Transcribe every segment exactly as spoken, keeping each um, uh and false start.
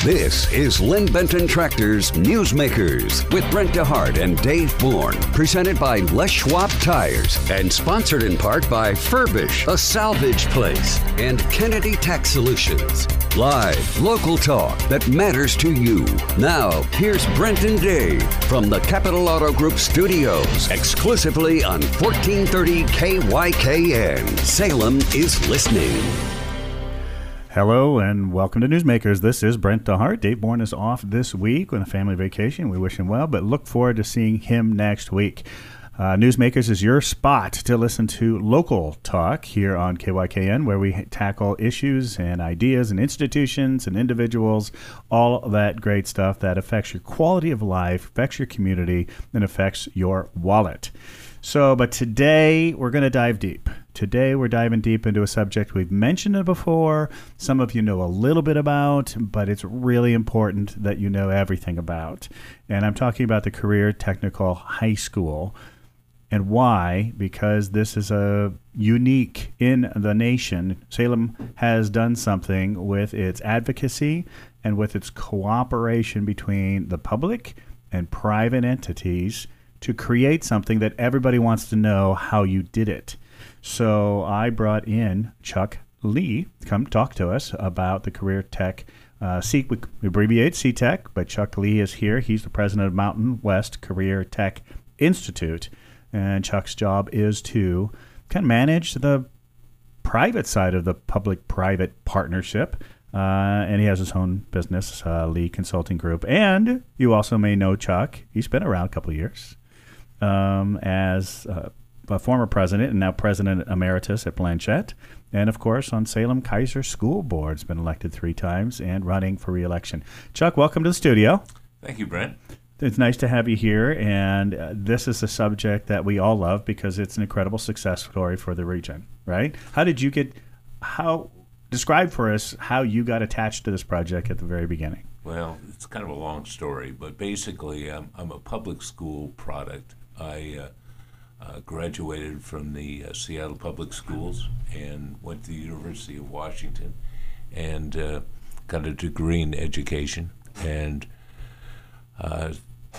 This is Lynn Benton Tractor's Newsmakers with Brent DeHart and Dave Bourne, presented by Les Schwab Tires and sponsored in part by Furbish, a salvage place, and Kennedy Tax Solutions. Live, local talk that matters to you. Now, here's Brent and Dave from the Capital Auto Group studios, exclusively on fourteen thirty K Y K N. Salem is listening. Hello and welcome to Newsmakers. This is Brent DeHart. Dave Bourne is off this week on a family vacation. We wish him well, but look forward to seeing him next week. Uh, Newsmakers is your spot to listen to local talk here on K Y K N, where we tackle issues and ideas and institutions and individuals, all that great stuff that affects your quality of life, affects your community, and affects your wallet. So, but today we're going to dive deep. Today we're diving deep into a subject we've mentioned it before. Some of you know a little bit about, but it's really important that you know everything about. And I'm talking about the Career Technical High School. And why? Because this is a unique in the nation. Salem has done something with its advocacy and with its cooperation between the public and private entities to create something that everybody wants to know how you did it. So I brought in Chuck Lee to come talk to us about the Career Tech, uh, C, we abbreviate C TEC, but Chuck Lee is here. He's the president of Mountain West Career Tech Institute, and Chuck's job is to kind of manage the private side of the public-private partnership, uh, and he has his own business, uh, Lee Consulting Group. And you also may know Chuck. He's been around a couple of years. Um, as uh, a former president and now president emeritus at Blanchette, and of course on Salem Kaiser School Board. Has been elected three times and running for re-election. Chuck, welcome to the studio. Thank you, Brent. It's nice to have you here, and uh, this is a subject that we all love because it's an incredible success story for the region, right? How did you get, how, describe for us how you got attached to this project at the very beginning. Well, it's kind of a long story, but basically I'm, I'm a public school product. I uh, uh, graduated from the uh, Seattle Public Schools and went to the University of Washington and uh, got a degree in education and uh,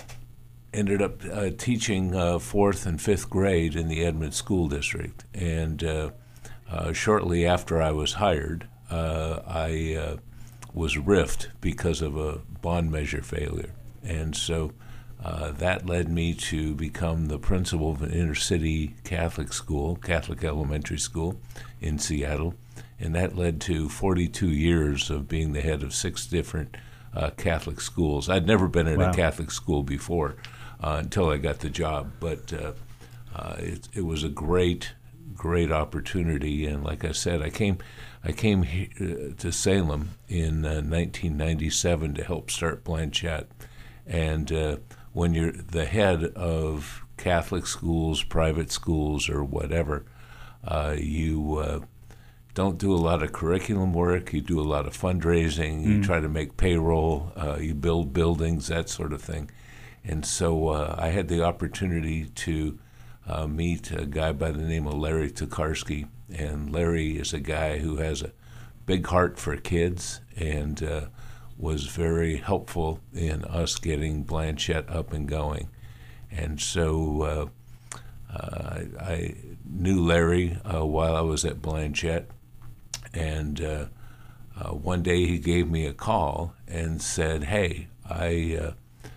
ended up uh, teaching uh, fourth and fifth grade in the Edmond School District. And uh, uh, shortly after I was hired, uh, I uh, was riffed because of a bond measure failure. And so Uh, that led me to become the principal of an inner-city Catholic school, Catholic elementary school in Seattle, and that led to forty-two years of being the head of six different uh, Catholic schools. I'd never been in Wow. a Catholic school before uh, until I got the job, but uh, uh, it, it was a great, great opportunity. And like I said, I came, I came he- uh, to Salem in uh, nineteen ninety-seven to help start Blanchette, and uh, when you're the head of Catholic schools, private schools, or whatever, uh, you uh, don't do a lot of curriculum work. You do a lot of fundraising. You mm. try to make payroll. Uh, you build buildings, that sort of thing. And so uh, I had the opportunity to uh, meet a guy by the name of Larry Tokarski. And Larry is a guy who has a big heart for kids and uh, was very helpful in us getting Blanchette up and going. And so uh, uh, I knew Larry uh, while I was at Blanchette, and uh, uh, one day he gave me a call and said, hey, I uh,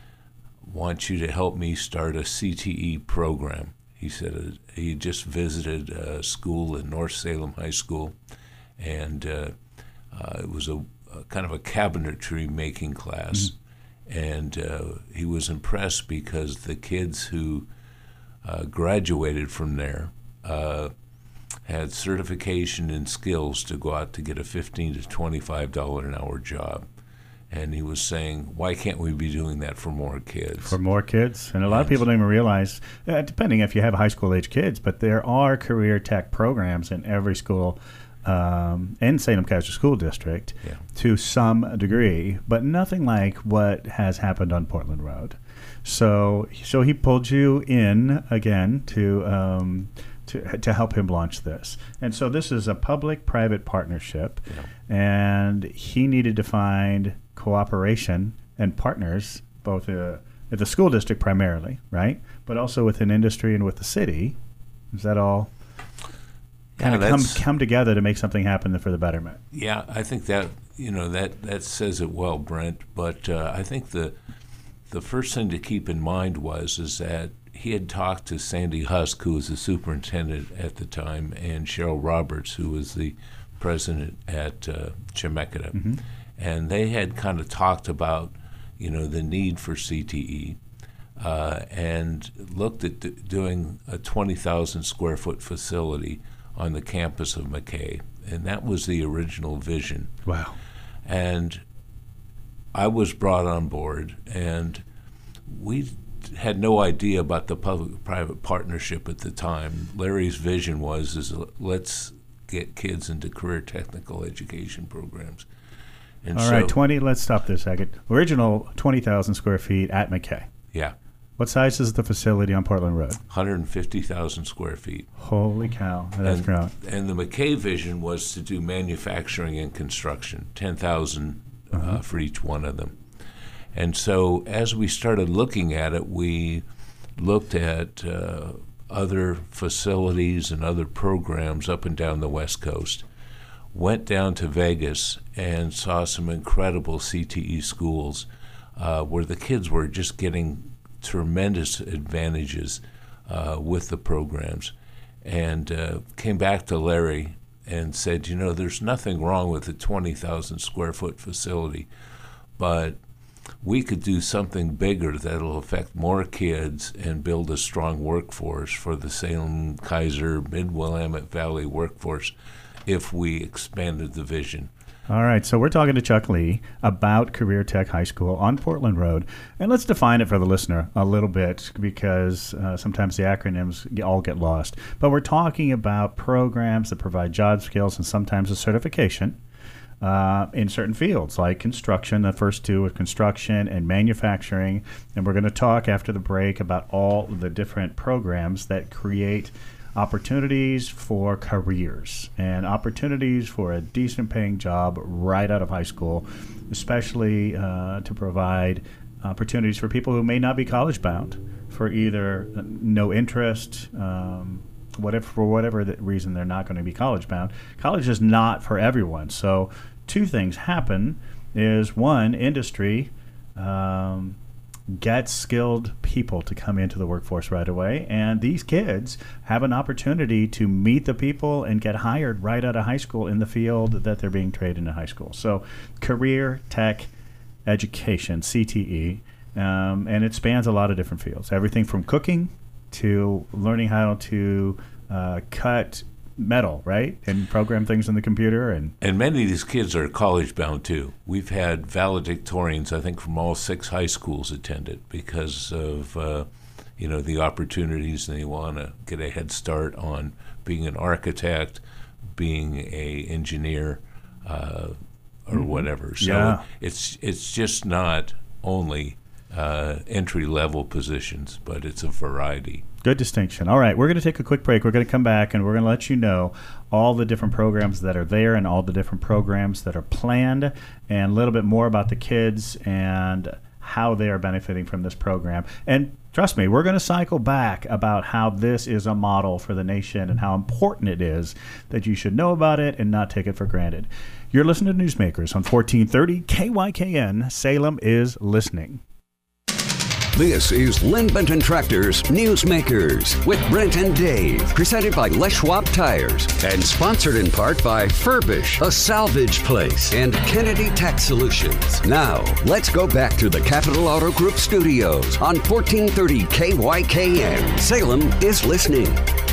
want you to help me start a C T E program. He said uh, he just visited a school in North Salem High School, and uh, uh, it was a kind of a cabinetry making class, mm-hmm. and uh, he was impressed because the kids who uh, graduated from there uh, had certification and skills to go out to get a fifteen to twenty-five dollars an hour job. And he was saying, why can't we be doing that for more kids? For more kids. And a lot of people don't even realize, uh, depending if you have high school age kids, but there are career tech programs in every school Um, in Salem Kaiser School District yeah. to some degree, but nothing like what has happened on Portland Road. So, so he pulled you in again to um, to to help him launch this. And so this is a public-private partnership, yeah. and he needed to find cooperation and partners, both uh, at the school district primarily, right? But also within industry and with the city. Is that all kind Yeah, of come, that's- come together to make something happen for the betterment? Yeah, I think that you know that that says it well, Brent. But uh, I think the the first thing to keep in mind was is that he had talked to Sandy Husk, who was the superintendent at the time, and Cheryl Roberts, who was the president at uh, Chemeketa, Mm-hmm. and they had kind of talked about you know the need for C T E. Uh, and looked at d- doing a twenty thousand square foot facility on the campus of McKay. And that was the original vision. Wow. And I was brought on board, and we had no idea about the public-private partnership at the time. Larry's vision was, is let's get kids into career technical education programs. And All so, right, twenty. Let's stop this a second. Original twenty thousand square feet at McKay. yeah, What size is the facility on Portland Road? one hundred fifty thousand square feet. Holy cow. That's and, grown. and the McKay vision was to do manufacturing and construction, ten thousand Uh-huh. uh, for each one of them. And so as we started looking at it, we looked at uh, other facilities and other programs up and down the West Coast, went down to Vegas and saw some incredible C T E schools uh, where the kids were just getting tremendous advantages uh, with the programs, and uh, came back to Larry and said, you know, there's nothing wrong with a twenty thousand square foot facility, but we could do something bigger that'll affect more kids and build a strong workforce for the Salem, Kaiser, Mid-Willamette Valley workforce if we expanded the vision. All right, so we're talking to Chuck Lee about Career Tech High School on Portland Road. And let's define it for the listener a little bit, because uh, sometimes the acronyms g- all get lost. But we're talking about programs that provide job skills and sometimes a certification uh, in certain fields, like construction. The first two are construction and manufacturing. And we're going to talk after the break about all the different programs that create opportunities for careers and opportunities for a decent paying job right out of high school, especially uh, to provide opportunities for people who may not be college bound for either no interest, um, whatever for whatever the reason they're not going to be college bound. College is not for everyone. So two things happen is, one, industry um, get skilled people to come into the workforce right away, and these kids have an opportunity to meet the people and get hired right out of high school in the field that they're being trained in high school. So career tech education, C T E, um, and it spans a lot of different fields, everything from cooking to learning how to uh, cut metal, right, and program things in the computer. And And many of these kids are college bound too. We've had valedictorians, I think, from all six high schools attend it because of uh, you know the opportunities, and they want to get a head start on being an architect, being a engineer, uh, or whatever. So Yeah. it's it's just not only uh, entry level positions, but it's a variety. good distinction. All right, we're going to take a quick break. We're going to come back, and we're going to let you know all the different programs that are there and all the different programs that are planned, and a little bit more about the kids and how they are benefiting from this program. And trust me, we're going to cycle back about how this is a model for the nation and how important it is that you should know about it and not take it for granted. You're listening to Newsmakers on fourteen thirty K Y K N. Salem is listening. This is Lynn Benton Tractor's Newsmakers with Brent and Dave, presented by Les Schwab Tires and sponsored in part by Furbish, a salvage place, and Kennedy Tax Solutions. Now, let's go back to the Capital Auto Group studios on fourteen thirty K Y K N. Salem is listening.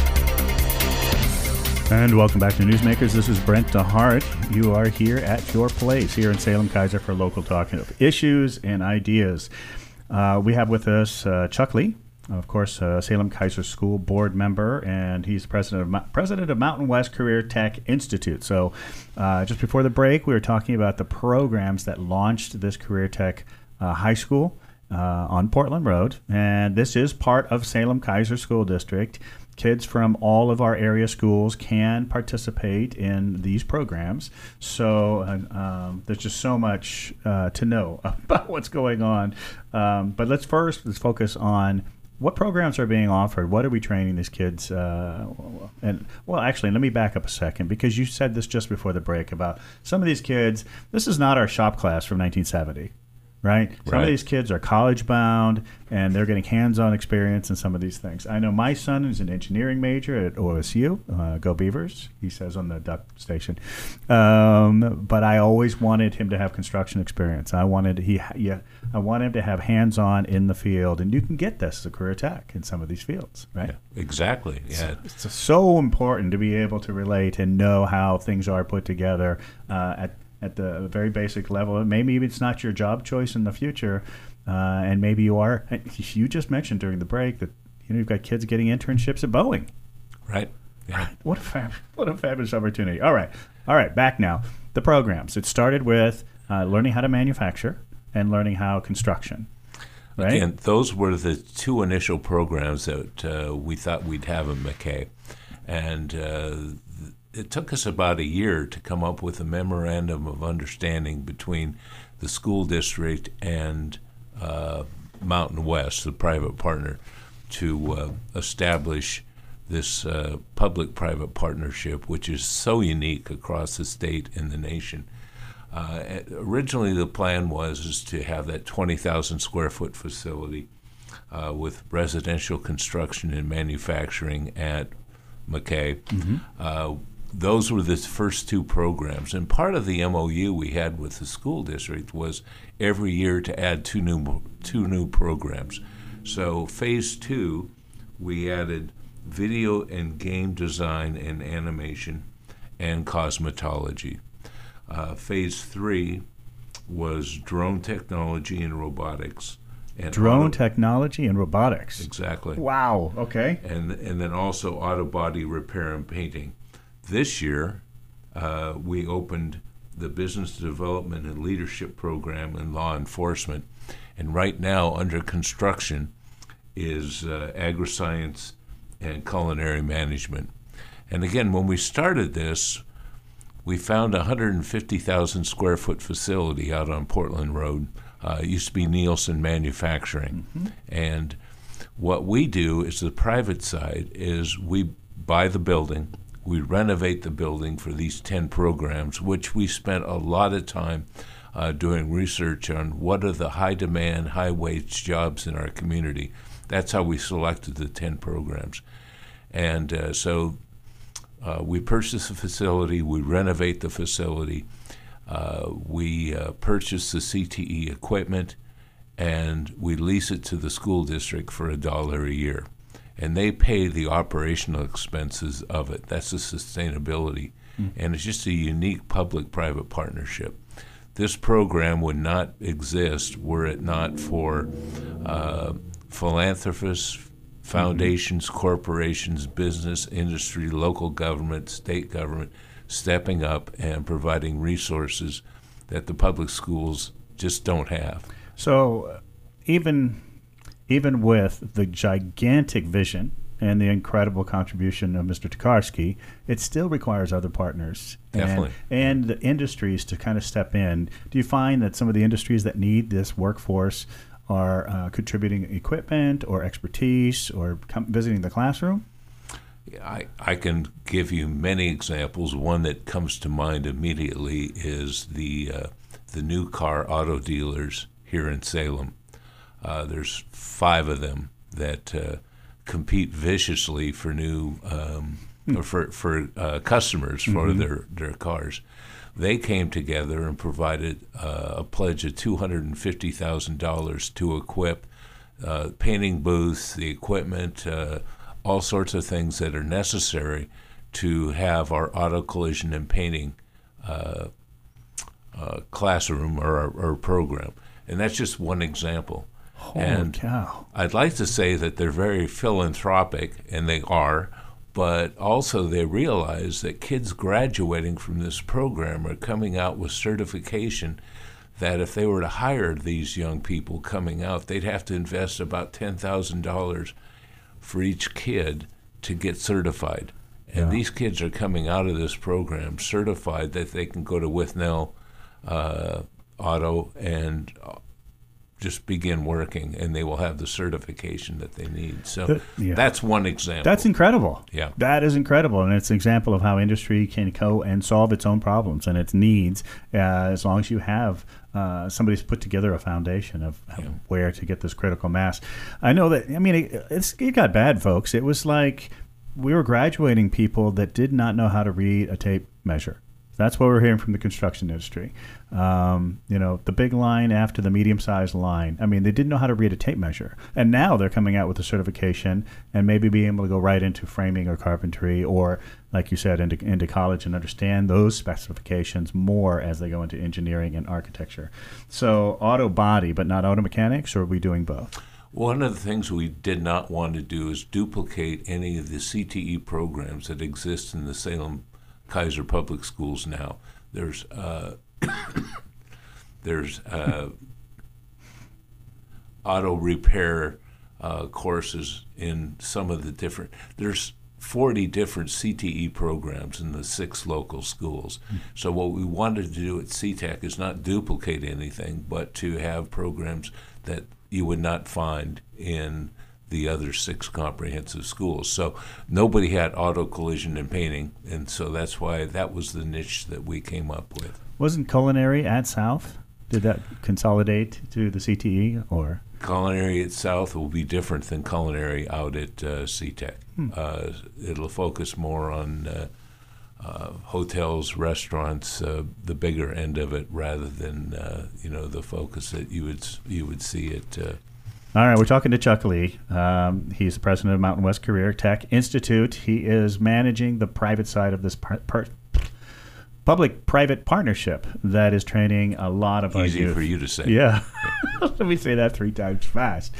And welcome back to Newsmakers. This is Brent DeHart. You are here at your place here in Salem Kaiser for local talk of issues and ideas. Uh, we have with us uh, Chuck Lee, of course, uh, Salem Kaiser School Board member, and he's president of Mo- president of Mountain West Career Tech Institute. So uh, just before the break, we were talking about the programs that launched this Career Tech uh, High School uh, on Portland Road, and this is part of Salem Kaiser School District. kids from all of our area schools can participate in these programs. So uh, um, there's just so much uh, to know about what's going on. Um, but let's first let's focus on what programs are being offered. What are we training these kids? Uh, and well, actually, let me back up a second, because you said this just before the break about some of these kids. This is not our shop class from nineteen seventy. Right? Some right. of these kids are college bound, and they're getting hands-on experience in some of these things. I know my son is an engineering major at O S U. Uh, go Beavers, he says on the duck station. Um, but I always wanted him to have construction experience. I wanted he yeah I wanted him to have hands-on in the field, and you can get this as a career tech in some of these fields, right? Yeah, exactly. Yeah. It's, it's so important to be able to relate and know how things are put together uh, at at the very basic level. Maybe it's not your job choice in the future, uh, and maybe you are. You just mentioned during the break that you know you've got kids getting internships at Boeing. Right. Yeah. What a fab, what a fabulous opportunity. All right, all right. Back now. The programs. It started with uh, learning how to manufacture and learning how construction. Right. And those were the two initial programs that uh, we thought we'd have in McKay, and. Uh, It took us about a year to come up with a memorandum of understanding between the school district and uh, Mountain West, the private partner, to uh, establish this uh, public-private partnership, which is so unique across the state and the nation. Uh, originally, the plan was is to have that twenty thousand square foot facility uh, with residential construction and manufacturing at McKay. Mm-hmm. Uh, Those were the first two programs, and part of the M O U we had with the school district was every year to add two new two new programs. So phase two, we added video and game design and animation and cosmetology. Uh, phase three was drone technology and robotics. And drone auto- technology and robotics. Exactly. Wow. Okay. And and then also auto body repair and painting. This year, uh, we opened the Business Development and Leadership Program in law enforcement, and right now under construction is uh, agri-science and culinary management. And again, when we started this, we found a one hundred fifty thousand square foot facility out on Portland Road. Uh, it used to be Nielsen Manufacturing. Mm-hmm. And what we do is the private side is we buy the building. We renovate the building for these ten programs, which we spent a lot of time uh, doing research on what are the high-demand, high-wage jobs in our community. That's how we selected the ten programs. And uh, so uh, we purchase the facility, we renovate the facility, uh, we uh, purchase the C T E equipment, and we lease it to the school district for a dollar a year. And they pay the operational expenses of it. That's the sustainability. Mm. And it's just a unique public-private partnership. This program would not exist were it not for uh, philanthropists, foundations, mm-hmm. corporations, business, industry, local government, state government stepping up and providing resources that the public schools just don't have. So even... Even with the gigantic vision and the incredible contribution of Mister Tokarski, it still requires other partners Definitely. and, and the industries to kind of step in. Do you find that some of the industries that need this workforce are uh, contributing equipment or expertise or com- visiting the classroom? I, I can give you many examples. One that comes to mind immediately is the uh, the new car auto dealers here in Salem. Uh, there's five of them that uh, compete viciously for new um, mm. or for for uh, customers for mm-hmm. their, their cars. They came together and provided uh, a pledge of two hundred fifty thousand dollars to equip uh, painting booths, the equipment, uh, all sorts of things that are necessary to have our auto collision and painting uh, uh, classroom or our, our program. And that's just one example. Holy and cow. I'd like to say that they're very philanthropic, and they are, but also they realize that kids graduating from this program are coming out with certification that if they were to hire these young people coming out, they'd have to invest about ten thousand dollars for each kid to get certified. And Yeah. these kids are coming out of this program certified that they can go to Withnell uh, Auto and just begin working, and they will have the certification that they need. So Uh, yeah. that's one example. That's incredible. Yeah. That is incredible. And it's an example of how industry can go and solve its own problems and its needs uh, as long as you have uh, somebody's put together a foundation of, of Yeah. where to get this critical mass. I know that, I mean, it, it's, it got bad, folks. It was like we were graduating people that did not know how to read a tape measure. That's what we're hearing from the construction industry. Um, you know, the big line after the medium-sized line. I mean, they didn't know how to read a tape measure. And now they're coming out with a certification and maybe being able to go right into framing or carpentry or, like you said, into, into college and understand those specifications more as they go into engineering and architecture. So auto body, but not auto mechanics, or are we doing both? One of the things we did not want to do is duplicate any of the C T E programs that exist in the Salem Kaiser Public Schools now. There's uh, there's uh, auto repair uh, courses in some of the different. There's forty different C T E programs in the six local schools. Mm. So what we wanted to do at C TEC is not duplicate anything, but to have programs that you would not find in the other six comprehensive schools. So nobody had auto collision and painting, and so that's why that was the niche that we came up with. Wasn't culinary at South? Did that consolidate to the C T E, or? Culinary at South will be different than culinary out at uh, C TEC. Hmm. Uh, it'll focus more on uh, uh, hotels, restaurants, uh, the bigger end of it, rather than uh, you know the focus that you would you would see at. Uh, All right, we're talking to Chuck Lee. Um, he's the president of Mountain West Career Tech Institute. He is managing the private side of this par- par- public-private partnership that is training a lot of our Easy youth. for you to say. Yeah. Let me say that three times fast.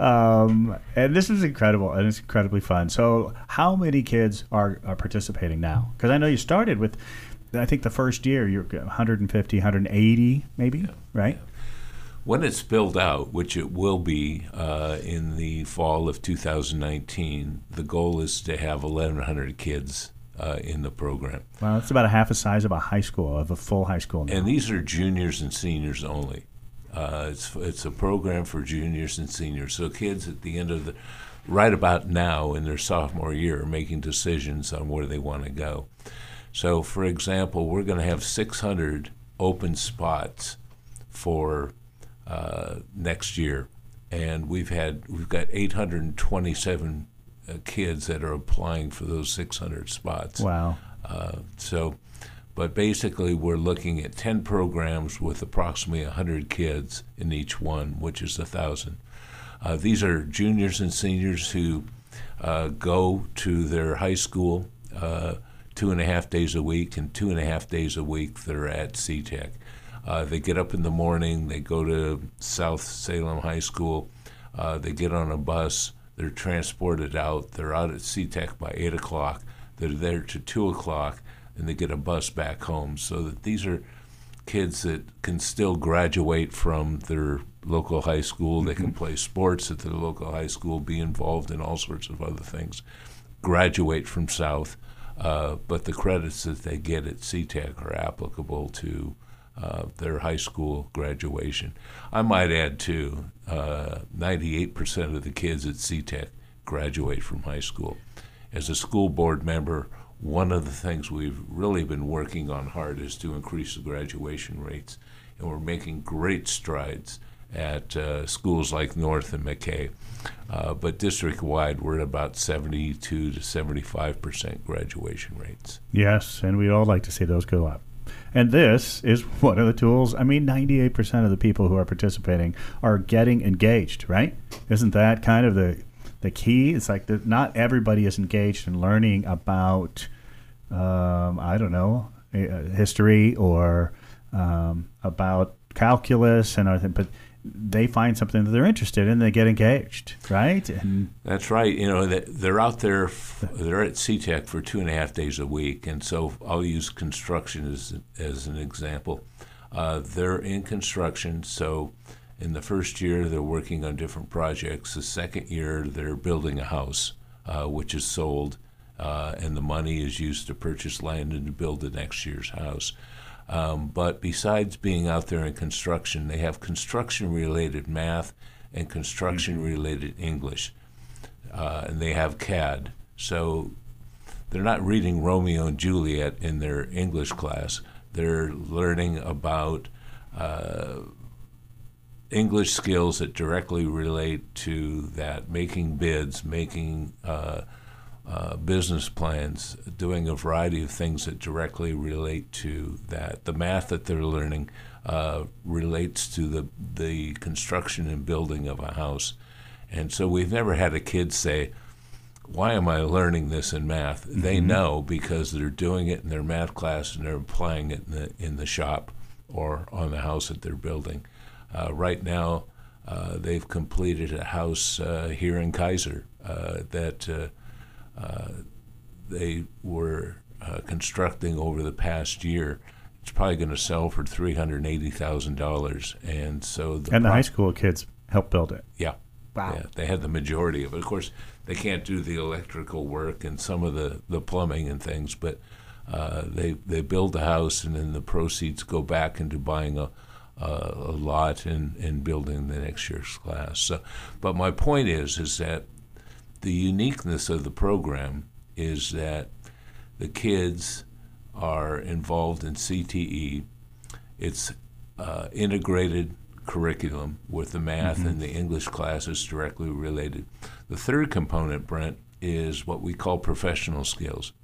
Um, and this is incredible, and it's incredibly fun. So how many kids are, are participating now? Because I know you started with, I think the first year, you're one hundred fifty, one hundred eighty maybe, Yeah. right? Yeah. When it's built out, which it will be uh, in the fall of two thousand nineteen, the goal is to have eleven hundred kids uh, in the program. Well, it's about a half the size of a high school, of a full high school now. And these are juniors and seniors only. Uh, it's it's a program for juniors and seniors. So kids at the end of the, right about now in their sophomore year, are making decisions on where they want to go. So, for example, we're going to have six hundred open spots for uh, next year, and we've had we've got eight hundred twenty-seven uh, kids that are applying for those six hundred spots. Wow. Uh, so. But basically, we're looking at ten programs with approximately one hundred kids in each one, which is one thousand. Uh, these are juniors and seniors who uh, go to their high school uh, two and a half days a week, and two and a half days a week they're at C TEC. Uh, they get up in the morning, they go to South Salem High School, uh, they get on a bus, they're transported out, they're out at C TEC by eight o'clock, they're there to two o'clock, and they get a bus back home. So that these are kids that can still graduate from their local high school. Mm-hmm. They can play sports at their local high school, be involved in all sorts of other things, graduate from South, uh, but the credits that they get at C TEC are applicable to uh, their high school graduation. I might add, too, uh, ninety-eight percent of the kids at C TEC graduate from high school. As a school board member, one of the things we've really been working on hard is to increase the graduation rates, and we're making great strides at uh, schools like North and McKay. Uh, but district-wide, we're at about seventy-two to seventy-five percent graduation rates. Yes, and we'd all like to see those go up. And this is one of the tools. I mean, ninety-eight percent of the people who are participating are getting engaged, right? Isn't that kind of the the key? It's like the, not everybody is engaged in learning about, um, I don't know, history or um, about calculus and everything, but they find something that they're interested in, they get engaged, right? And that's right. You know, they're out there, they're at C TEC for two and a half days a week, and so I'll use construction as, as an example. Uh, they're in construction, so in the first year they're working on different projects. The second year they're building a house uh, which is sold, uh, and the money is used to purchase land and to build the next year's house. Um, but besides being out there in construction, they have construction-related math and construction-related English, uh, and they have C A D. So they're not reading Romeo and Juliet in their English class. They're learning about uh, English skills that directly relate to that, making bids, making uh, uh, business plans, doing a variety of things that directly relate to that. The math that they're learning uh, relates to the, the construction and building of a house. And so we've never had a kid say, why am I learning this in math? Mm-hmm. They know because they're doing it in their math class and they're applying it in the, in the shop or on the house that they're building. Uh, right now, uh, they've completed a house uh, here in Kaiser uh, that uh, uh, they were uh, constructing over the past year. It's probably going to sell for three hundred eighty thousand dollars. And so the And the pro- high school kids helped build it. Yeah. Wow. Yeah, they had the majority of it. Of course, they can't do the electrical work and some of the, the plumbing and things, but uh, they they build the house, and then the proceeds go back into buying a a, a lot and, and building the next year's class. So, but my point is is that the uniqueness of the program is that the kids are involved in C T E. It's uh, integrated curriculum with the math mm-hmm. and the English classes directly related. The third component, Brent, is what we call professional skills.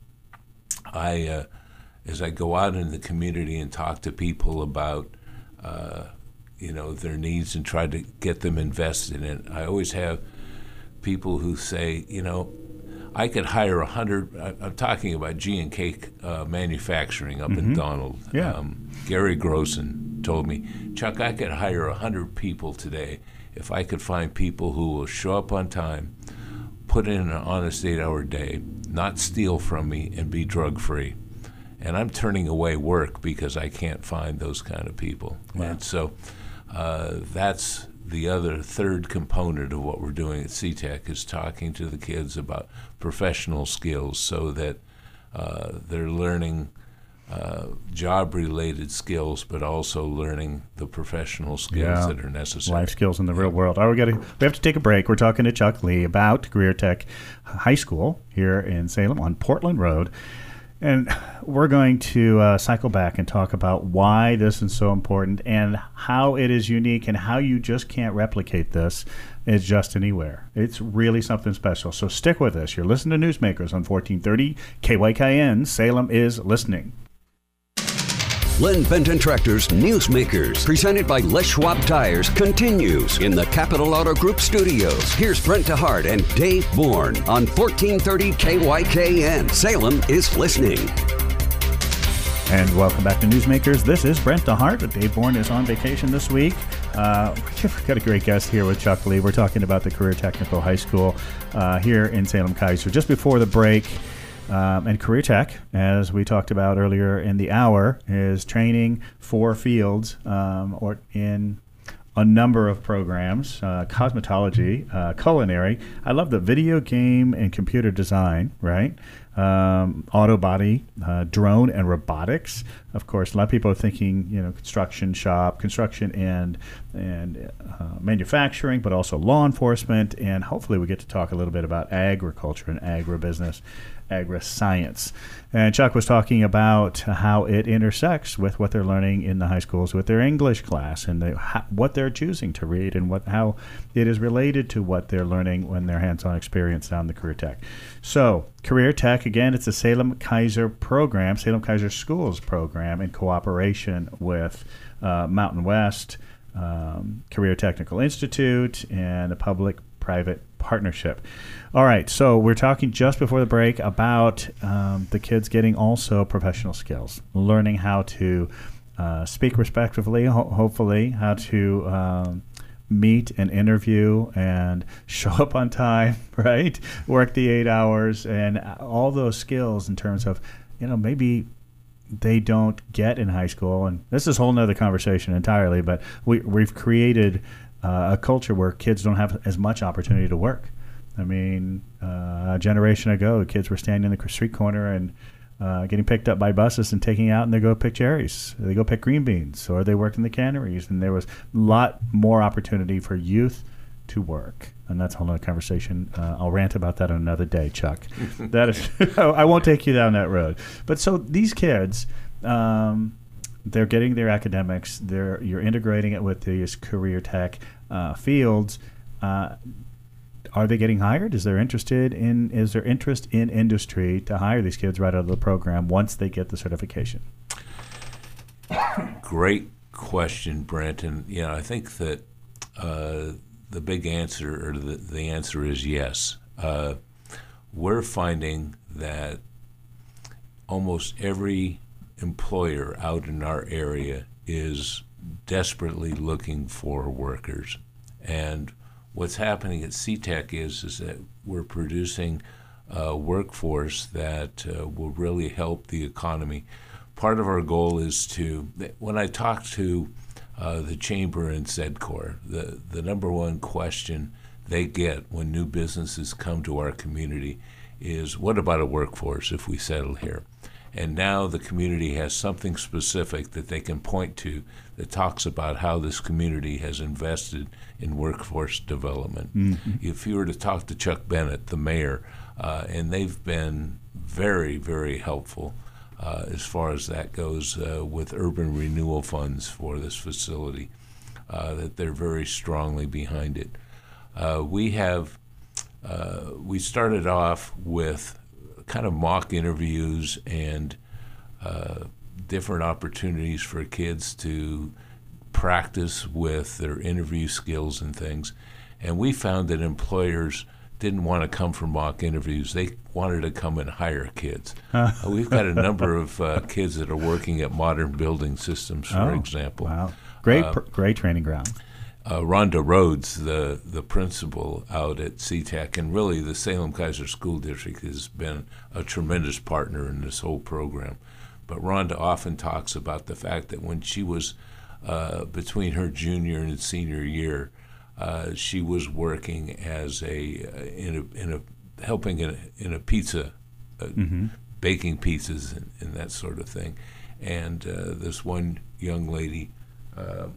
I, uh, as I go out in the community and talk to people about, uh, you know, their needs and try to get them invested in it, I always have people who say, you know, I could hire a hundred. I'm talking about G and K uh, Manufacturing up mm-hmm. in Donald. Yeah. Um, Gary Grossen told me, Chuck, I could hire a hundred people today if I could find people who will show up on time, put in an honest eight-hour day, not steal from me, and be drug-free. And I'm turning away work because I can't find those kind of people. Wow. And so uh, that's the other third component of what we're doing at C TEC is talking to the kids about professional skills so that uh, they're learning uh, job-related skills, but also learning the professional skills yeah. that are necessary. Life skills in the real world. All right, we got to we have to take a break. We're talking to Chuck Lee about Career Tech High School here in Salem on Portland Road. And we're going to uh, cycle back and talk about why this is so important and how it is unique and how you just can't replicate this is just anywhere. It's really something special. So stick with us. You're listening to Newsmakers on fourteen thirty K Y K N. Salem is listening. Len Benton Tractor's Newsmakers, presented by Les Schwab Tires, continues in the Capital Auto Group studios. Here's Brent DeHart and Dave Bourne on fourteen thirty K Y K N. Salem is listening. And welcome back to Newsmakers. This is Brent DeHart. Dave Bourne is on vacation this week. Uh, we've got a great guest here with Chuck Lee. We're talking about the Career Technical High School uh, here in Salem Kaiser. Just before the break, Um, and Career Tech, as we talked about earlier in the hour, is training for fields um, or in a number of programs, uh, cosmetology, uh, culinary. I love the video game and computer design, right? Um, auto body, uh, drone and robotics. Of course, a lot of people are thinking, you know, construction shop, construction and and uh, manufacturing, but also law enforcement. And hopefully we get to talk a little bit about agriculture and agribusiness. Agri-science. And Chuck was talking about how it intersects with what they're learning in the high schools with their English class and the, how, what they're choosing to read and what how it is related to what they're learning when their hands-on experience down the Career Tech. So Career Tech, again, it's a Salem Kaiser program, Salem Kaiser Schools program in cooperation with uh, Mountain West, um, Career Technical Institute, and a public-private partnership. All right, so we're talking just before the break about um, the kids getting also professional skills, learning how to uh, speak respectfully, ho- hopefully, how to um, meet and interview and show up on time, right? Work the eight hours and all those skills in terms of, you know, maybe they don't get in high school. And this is a whole nother conversation entirely, but we, we've created uh, a culture where kids don't have as much opportunity to work. I mean, uh, a generation ago, kids were standing in the street corner and uh, getting picked up by buses and taking out, and they go pick cherries, they go pick green beans, or they worked in the canneries, and there was a lot more opportunity for youth to work. And that's a whole other conversation. Uh, I'll rant about that on another day, Chuck. That is, I won't take you down that road. But so these kids, um, they're getting their academics. They're you're integrating it with these career tech uh, fields. Uh, are they getting hired? Is there interested in? Is there interest in industry to hire these kids right out of the program once they get the certification? Great question, Brent. And yeah, I think that. Uh, The big answer, or the, the answer is yes. Uh, we're finding that almost every employer out in our area is desperately looking for workers. And what's happening at C TEC is, is that we're producing a workforce that uh, will really help the economy. Part of our goal is to, when I talk to Uh, the chamber and SEDCOR, the, the number one question they get when new businesses come to our community is, what about a workforce if we settle here? And now the community has something specific that they can point to that talks about how this community has invested in workforce development. Mm-hmm. If you were to talk to Chuck Bennett, the mayor, uh, and they've been very, very helpful Uh, as far as that goes, uh, with urban renewal funds for this facility, uh, that they're very strongly behind it. Uh, we have, uh, we started off with kind of mock interviews and uh, different opportunities for kids to practice with their interview skills and things. And we found that employers didn't want to come for mock interviews. They wanted to come and hire kids. Uh, we've got a number of uh, kids that are working at Modern Building Systems, for oh, example. Wow, great, uh, pr- great training ground. Uh, Rhonda Rhodes, the the principal out at C TEC, and really the Salem-Keizer School District has been a tremendous partner in this whole program. But Rhonda often talks about the fact that when she was uh, between her junior and senior year, Uh, she was working as a uh, in a in a helping in a, in a pizza, uh, mm-hmm. baking pizzas and, and that sort of thing. And uh, this one young lady, uh,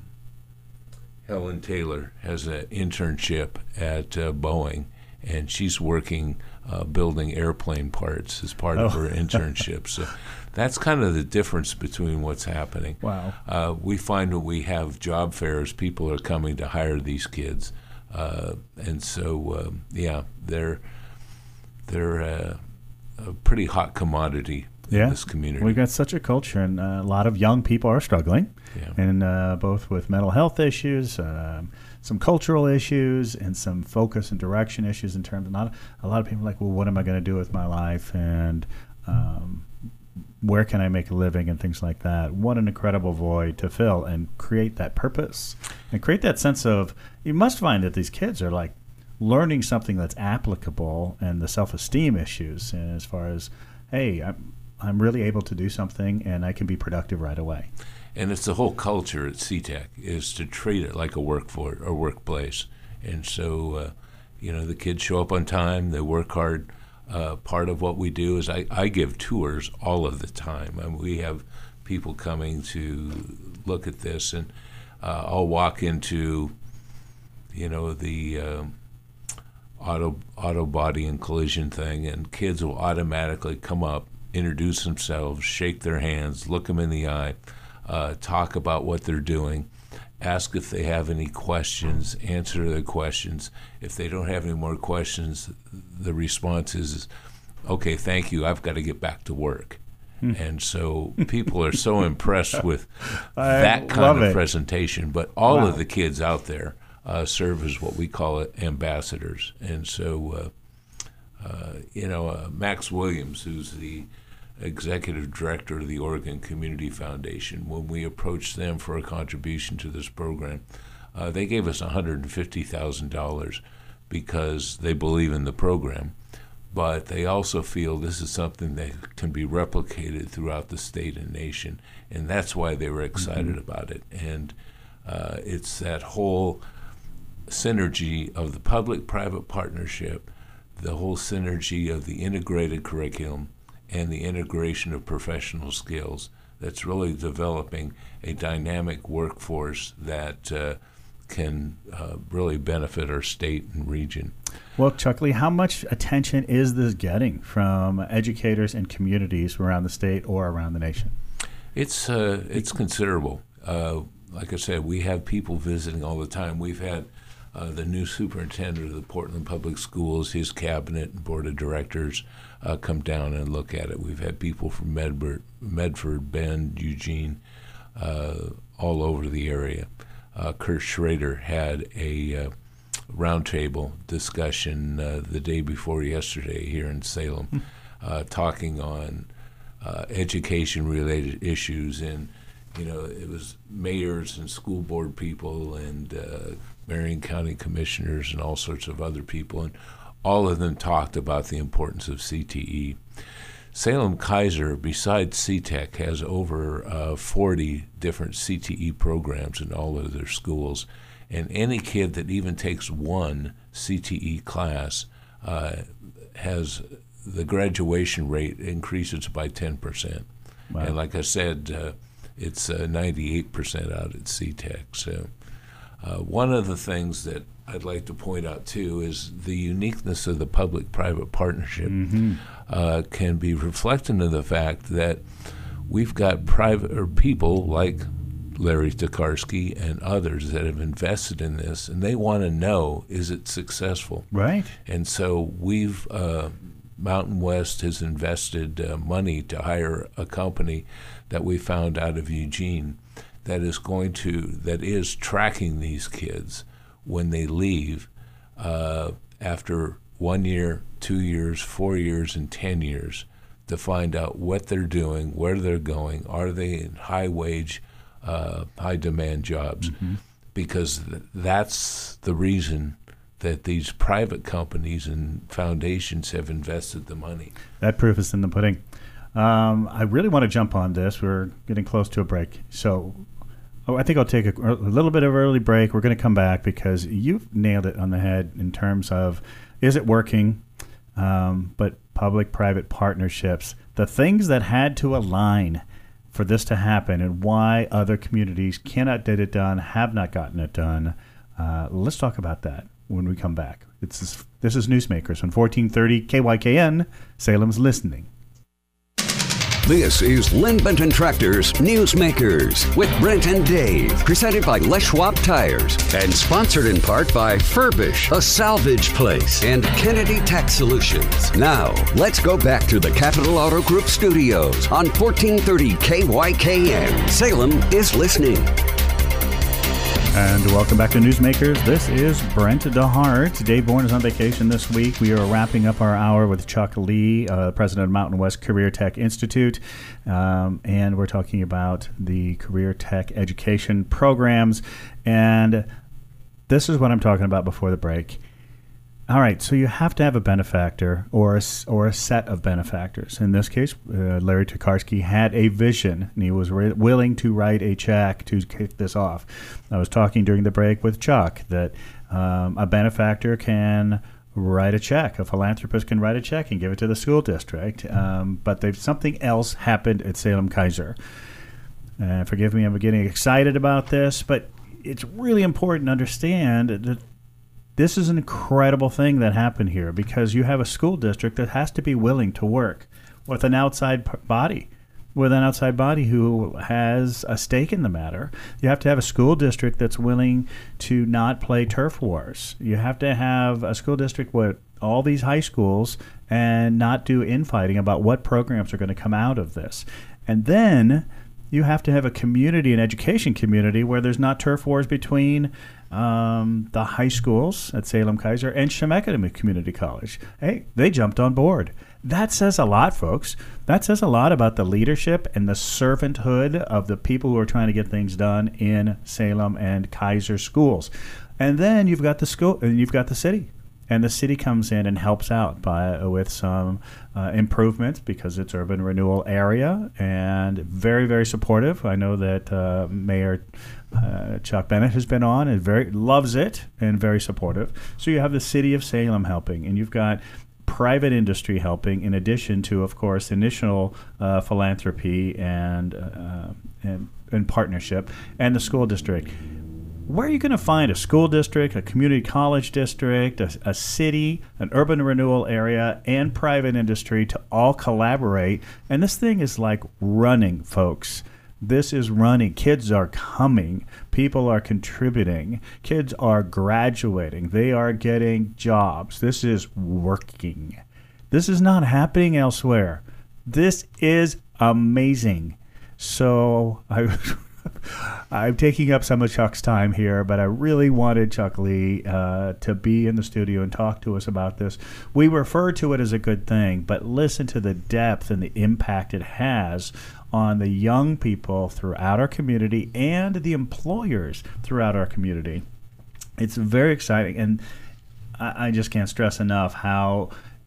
Helen Taylor, has an internship at uh, Boeing, and she's working uh, building airplane parts as part oh. of her internship. So that's kind of the difference between what's happening. Wow. Uh, we find when we have job fairs, people are coming to hire these kids. Uh, and so, uh, yeah, they're they're uh, a pretty hot commodity yeah. in this community. We've got such a culture, and uh, a lot of young people are struggling, yeah. and uh, both with mental health issues, um, some cultural issues, and some focus and direction issues in terms of not a lot of people are like, well, what am I going to do with my life? And um, where can I make a living and things like that? What an incredible void to fill and create that purpose and create that sense of, you must find that these kids are like learning something that's applicable, and the self-esteem issues, and as far as, hey, I'm, I'm really able to do something and I can be productive right away. And it's the whole culture at C TEC is to treat it like a workforce or workplace. And so, uh, you know, the kids show up on time, they work hard. Uh, part of what we do is I, I give tours all of the time. I mean, we have people coming to look at this, and uh, I'll walk into, you know, the uh, auto auto body and collision thing, and kids will automatically come up, introduce themselves, shake their hands, look them in the eye, uh, talk about what they're doing, ask if they have any questions, answer their questions. If they don't have any more questions, the response is, okay, thank you, I've got to get back to work. Hmm. And so people are so impressed with that kind of it. presentation. But all wow. of the kids out there uh, serve as what we call it, ambassadors. And so, uh, uh, you know, uh, Max Williams, who's the executive director of the Oregon Community Foundation, when we approached them for a contribution to this program, uh, they gave us one hundred fifty thousand dollars because they believe in the program, but they also feel this is something that can be replicated throughout the state and nation, and that's why they were excited mm-hmm. about it. And uh, it's that whole synergy of the public-private partnership the whole synergy of the integrated curriculum and the integration of professional skills that's really developing a dynamic workforce that uh, can uh, really benefit our state and region. Well, Chuck Lee, how much attention is this getting from educators and communities around the state or around the nation? It's uh, it's considerable. Uh, like I said, we have people visiting all the time. We've had uh, the new superintendent of the Portland Public Schools, his cabinet and board of directors uh, come down and look at it. We've had people from Medford, Medford Bend, Eugene, uh, all over the area. Uh, Kurt Schrader had a uh, roundtable discussion uh, the day before yesterday here in Salem, uh, talking on uh, education-related issues. And, you know, it was mayors and school board people and uh, Marion County commissioners and all sorts of other people, and all of them talked about the importance of C T E. Salem-Keizer, besides C TEC, has over uh, forty different C T E programs in all of their schools. And any kid that even takes one C T E class uh, has the graduation rate increases by ten percent. Wow. And like I said, uh, it's uh, ninety-eight percent out at C TEC. So uh, one of the things that I'd like to point out, too, is the uniqueness of the public-private partnership mm-hmm. uh, can be reflected in the fact that we've got private or people like Larry Tokarski and others that have invested in this, and they want to know, is it successful? Right. And so we've, uh, Mountain West has invested uh, money to hire a company that we found out of Eugene that is going to, that is tracking these kids when they leave uh, after one year, two years, four years, and ten years to find out what they're doing, where they're going, are they in high-wage, uh, high-demand jobs, mm-hmm. because th- that's the reason that these private companies and foundations have invested the money. That proof is in the pudding. Um, I really want to jump on this. We're getting close to a break. So oh, I think I'll take a, a little bit of early break. We're going to come back because you've nailed it on the head in terms of, is it working? Um, but public-private partnerships, the things that had to align for this to happen and why other communities cannot get it done, have not gotten it done. Uh, let's talk about that when we come back. It's, this is Newsmakers on fourteen thirty K Y K N, Salem's Listening. This is Lynn Benton Tractor's Newsmakers with Brent and Dave, presented by Les Schwab Tires and sponsored in part by Furbish, a salvage place, and Kennedy Tax Solutions. Now, let's go back to the Capital Auto Group studios on fourteen thirty K Y K N. Salem is listening. And welcome back to Newsmakers. This is Brent DeHart. Dave Bourne is on vacation this week. We are wrapping up our hour with Chuck Lee, uh, president of Mountain West Career Tech Institute, um, and we're talking about the career tech education programs. And this is what I'm talking about before the break. All right, so you have to have a benefactor or a, or a set of benefactors. In this case, uh, Larry Tokarski had a vision, and he was re- willing to write a check to kick this off. I was talking during the break with Chuck that um, a benefactor can write a check. A philanthropist can write a check and give it to the school district. Um, but there's something else happened at Salem-Keizer. Uh, forgive me, I'm getting excited about this, but it's really important to understand that this is an incredible thing that happened here because you have a school district that has to be willing to work with an outside body, with an outside body who has a stake in the matter. You have to have a school district that's willing to not play turf wars. You have to have a school district with all these high schools and not do infighting about what programs are going to come out of this. And then you have to have a community, an education community, where there's not turf wars between um, the high schools at Salem-Keizer and Chemeketa Community College. Hey, they jumped on board. That says a lot, folks. That says a lot about the leadership and the servanthood of the people who are trying to get things done in Salem and Keizer schools. And then you've got the school, and you've got the city. And the city comes in and helps out by with some uh, improvements because it's urban renewal area and very, very supportive. I know that uh, Mayor uh, Chuck Bennett has been on and very loves it and very supportive. So you have the city of Salem helping, and you've got private industry helping, in addition to, of course, initial uh, philanthropy and, uh, and and partnership, and the school district. Where are you going to find a school district, a community college district, a, a city, an urban renewal area, and private industry to all collaborate? And this thing is like running, folks. This is running. Kids are coming. People are contributing. Kids are graduating. They are getting jobs. This is working. This is not happening elsewhere. This is amazing. So I, I'm taking up some of Chuck's time here, but I really wanted Chuck Lee uh, to be in the studio and talk to us about this. We refer to it as a good thing, but listen to the depth and the impact it has on the young people throughout our community and the employers throughout our community. It's very exciting, and I, I just can't stress enough how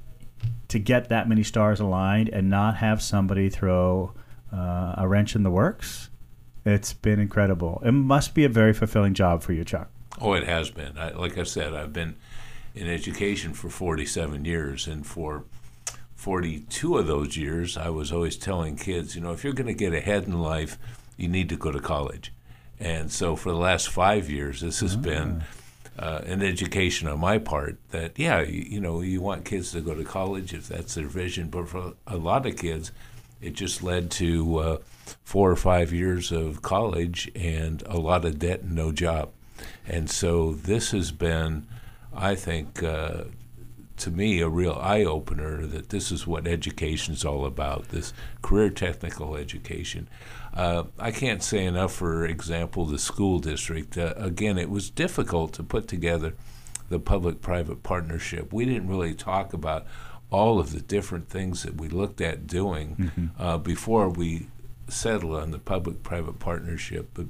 to get that many stars aligned and not have somebody throw uh, a wrench in the works. It's been incredible. It must be a very fulfilling job for you, Chuck. Oh, it has been. I, like I said, I've been in education for forty-seven years, and for forty-two of those years, I was always telling kids, you know, if you're going to get ahead in life, you need to go to college. And so for the last five years, this has ah. been uh, an education on my part that, yeah, you, you know, you want kids to go to college if that's their vision. But for a lot of kids, it just led to uh, four or five years of college and a lot of debt and no job. And so this has been, I think, uh, to me, a real eye-opener that this is what education's all about, this career technical education. Uh, I can't say enough, for example, the school district. Uh, again, it was difficult to put together the public-private partnership. We didn't really talk about all of the different things that we looked at doing mm-hmm. uh, before we settled on the public-private partnership. But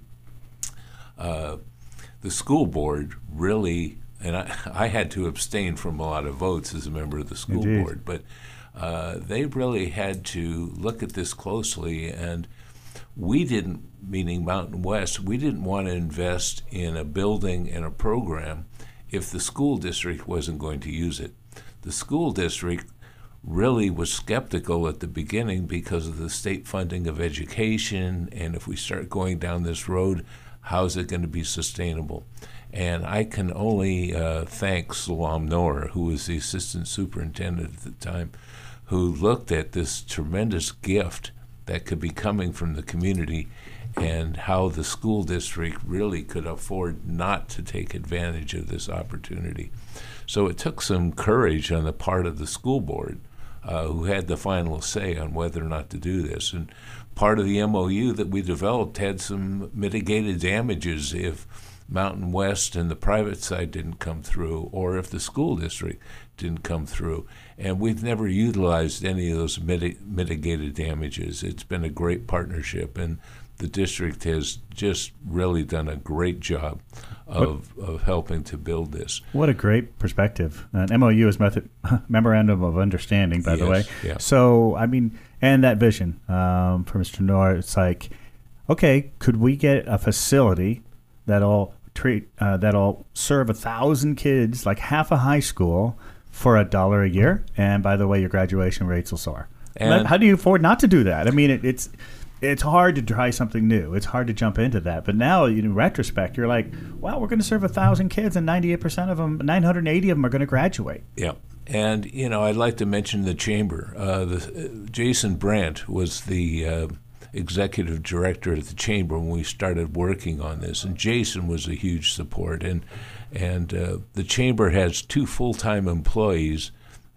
uh, the school board really, and I, I had to abstain from a lot of votes as a member of the school Indeed. board, but uh, they really had to look at this closely, and we didn't, meaning Mountain West, we didn't want to invest in a building and a program if the school district wasn't going to use it. The school district really was skeptical at the beginning because of the state funding of education, and if we start going down this road, how's it going to be sustainable? And I can only uh, thank Salam Noor, who was the assistant superintendent at the time, who looked at this tremendous gift that could be coming from the community and how the school district really could afford not to take advantage of this opportunity. So it took some courage on the part of the school board, uh, who had the final say on whether or not to do this. And part of the M O U that we developed had some mitigated damages if Mountain West and the private side didn't come through, or if the school district didn't come through. And we've never utilized any of those miti- mitigated damages. It's been a great partnership, and the district has just really done a great job of, of helping to build this. What a great perspective. An M O U is method, Memorandum of Understanding, by yes, the way. Yeah. So, I mean, and that vision um, for Mister Noor, it's like, okay, could we get a facility that'll treat uh, that'll serve a thousand kids, like half a high school, for a dollar a year? And by the way, your graduation rates will soar. And how do you afford not to do that? I mean, it, it's it's hard to try something new. It's hard to jump into that. But now, in retrospect, you're like, wow, we're going to serve a thousand kids, and ninety-eight percent of them, nine hundred eighty of them, are going to graduate. Yeah. And, you know, I'd like to mention the chamber. Uh, the, uh, Jason Brandt was the uh, executive director at the chamber when we started working on this, and Jason was a huge support. And and uh, the chamber has two full-time employees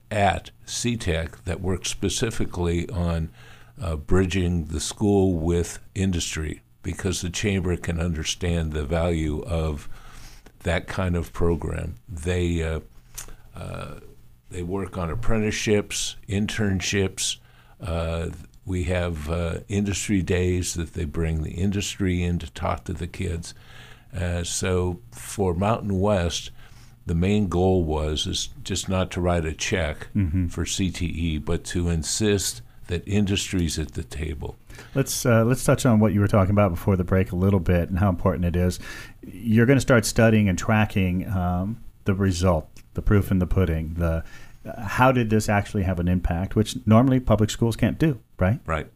at C TEC that work specifically on uh, bridging the school with industry, because the chamber can understand the value of that kind of program. They uh, uh, they work on apprenticeships, internships. Uh, we have uh, industry days that they bring the industry in to talk to the kids. Uh, so for Mountain West, the main goal was is just not to write a check mm-hmm. for C T E, but to insist that industry's at the table. Let's uh, let's touch on what you were talking about before the break a little bit and how important it is. You're going to start studying and tracking um, the result, the proof in the pudding, the how did this actually have an impact, which normally public schools can't do, right? Right.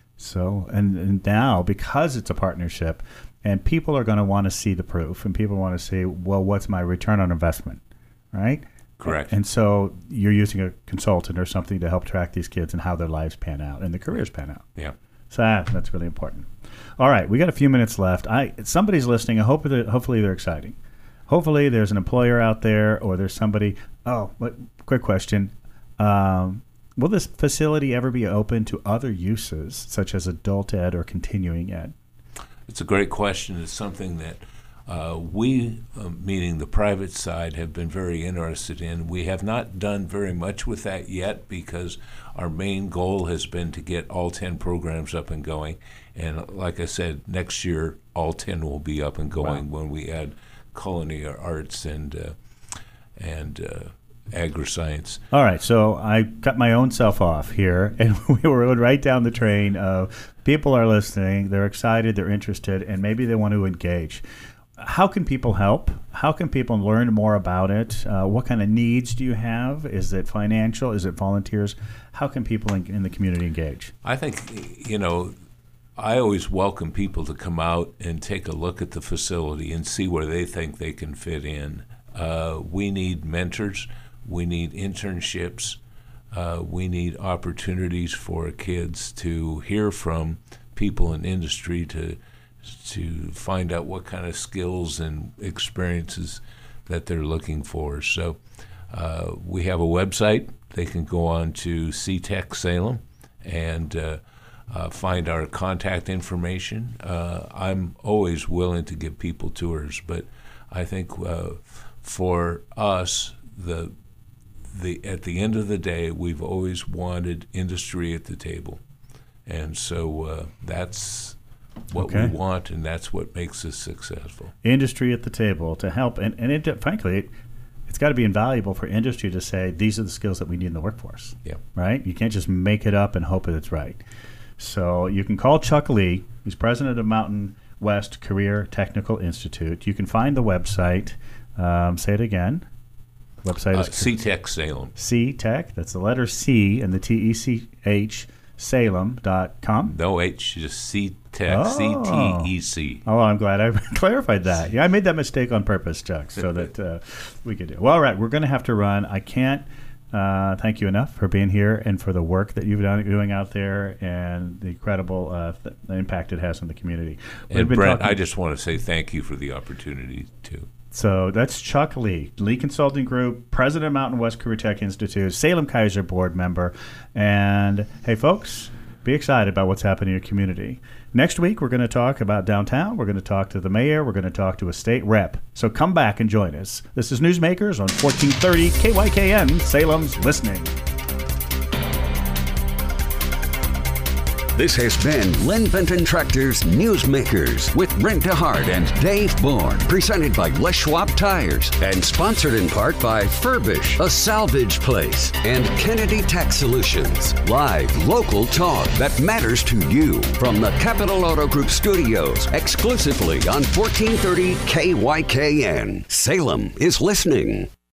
So, and, and now, because it's a partnership, and people are going to want to see the proof, and people want to say, well, what's my return on investment, right? Correct. And so you're using a consultant or something to help track these kids and how their lives pan out and their careers pan out. Yeah. So that, that's really important. All right, we got a few minutes left. I somebody's listening. I hope that hopefully they're exciting. Hopefully there's an employer out there, or there's somebody. Oh, what, quick question. Um, will this facility ever be open to other uses, such as adult ed or continuing ed? It's a great question. It's something that uh, we, uh, meaning the private side, have been very interested in. We have not done very much with that yet because our main goal has been to get all ten programs up and going. And like I said, next year all ten will be up and going wow. when we add culinary arts and uh, and uh, agri-science. All right, so I cut my own self off here, and we were right down the train of people are listening, they're excited, they're interested, and maybe they want to engage. How can people help? How can people learn more about it? Uh, what kind of needs do you have? Is it financial? Is it volunteers? How can people in, in the community engage? I think, you know, I always welcome people to come out and take a look at the facility and see where they think they can fit in. Uh, we need mentors. We need internships. Uh, we need opportunities for kids to hear from people in industry to to find out what kind of skills and experiences that they're looking for. So uh, we have a website. They can go on to C TEC Salem and uh, uh, find our contact information. Uh, I'm always willing to give people tours, but I think uh, for us, the the at the end of the day, we've always wanted industry at the table, and so uh, that's what okay. we want, and that's what makes us successful. Industry at the table to help, and, and it, frankly, it, it's got to be invaluable for industry to say, these are the skills that we need in the workforce. Yeah. Right? You can't just make it up and hope that it's right. So you can call Chuck Lee, who's president of Mountain West Career Technical Institute. You can find the website. Um, say it again. The website uh, is C TEC Salem. C TEC, that's the letter C and the T E C H, Salem dot com. No H, just C TEC, oh. C T E C. Oh, I'm glad I clarified that. Yeah, I made that mistake on purpose, Chuck, so that uh, we could do it. Well, all right, we're going to have to run. I can't uh, thank you enough for being here and for the work that you've done doing out there and the incredible uh, th- impact it has on the community. And Brent, talking- I just want to say thank you for the opportunity, too. So that's Chuck Lee, Lee Consulting Group, president of Mountain West Career Tech Institute, Salem Kaiser board member. And, hey, folks, be excited about what's happening in your community. Next week, we're going to talk about downtown. We're going to talk to the mayor. We're going to talk to a state rep. So come back and join us. This is Newsmakers on fourteen thirty K Y K N, Salem's Listening. This has been Lynn Benton Tractor's Newsmakers with Brent DeHart and Dave Bourne, presented by Les Schwab Tires and sponsored in part by Furbish, a salvage place, and Kennedy Tax Solutions. Live local talk that matters to you from the Capital Auto Group studios, exclusively on fourteen thirty K Y K N. Salem is listening.